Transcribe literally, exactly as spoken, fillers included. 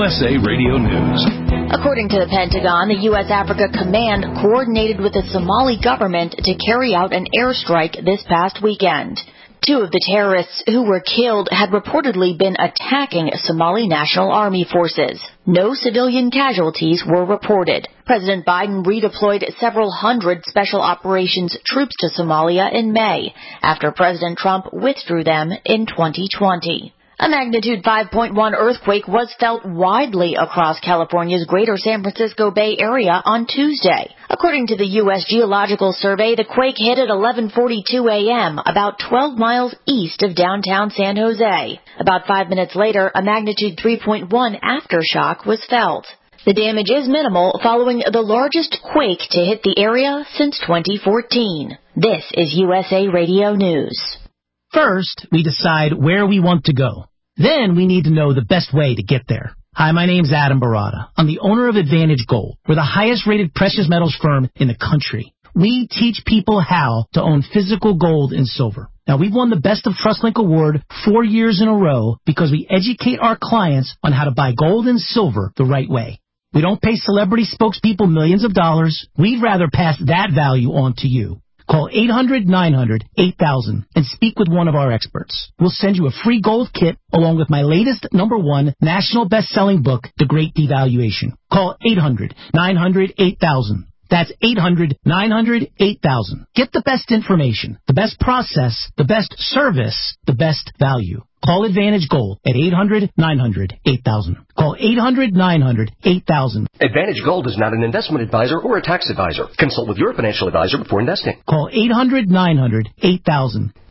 S A Radio News. According to the Pentagon, the U S Africa Command coordinated with the Somali government to carry out an airstrike this past weekend. Two of the terrorists who were killed had reportedly been attacking Somali National Army forces. No civilian casualties were reported. President Biden redeployed several hundred special operations troops to Somalia in May, after President Trump withdrew them in twenty twenty. A magnitude five point one earthquake was felt widely across California's greater San Francisco Bay Area on Tuesday. According to the U S Geological Survey, the quake hit at eleven forty-two a.m., about twelve miles east of downtown San Jose. About five minutes later, a magnitude three point one aftershock was felt. The damage is minimal following the largest quake to hit the area since twenty fourteen. This is U S A Radio News. First, we decide where we want to go. Then we need to know the best way to get there. Hi, my name's Adam Barada. I'm the owner of Advantage Gold. We're the highest-rated precious metals firm in the country. We teach people how to own physical gold and silver. Now, we've won the Best of TrustLink Award four years in a row because we educate our clients on how to buy gold and silver the right way. We don't pay celebrity spokespeople millions of dollars. We'd rather pass that value on to you. Call eight hundred nine hundred eight thousand and speak with one of our experts. We'll send you a free gold kit along with my latest number one national best-selling book, The Great Devaluation. Call eight hundred nine hundred eight thousand. That's eight hundred nine hundred eight thousand. Get the best information, the best process, the best service, the best value. Call Advantage Gold at eight hundred nine hundred eight thousand. Call eight hundred nine hundred eight thousand. Advantage Gold is not an investment advisor or a tax advisor. Consult with your financial advisor before investing. Call eight hundred nine hundred eight thousand.